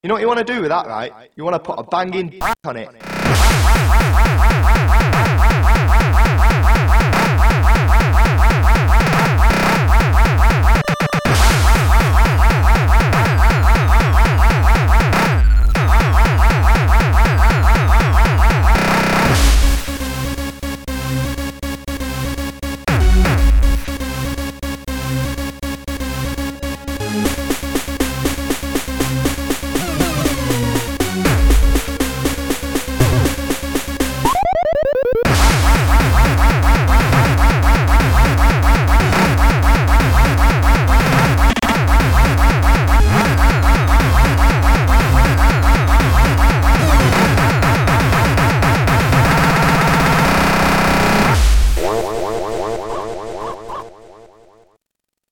You know what you want to do with that, right? You want to put a banging on it.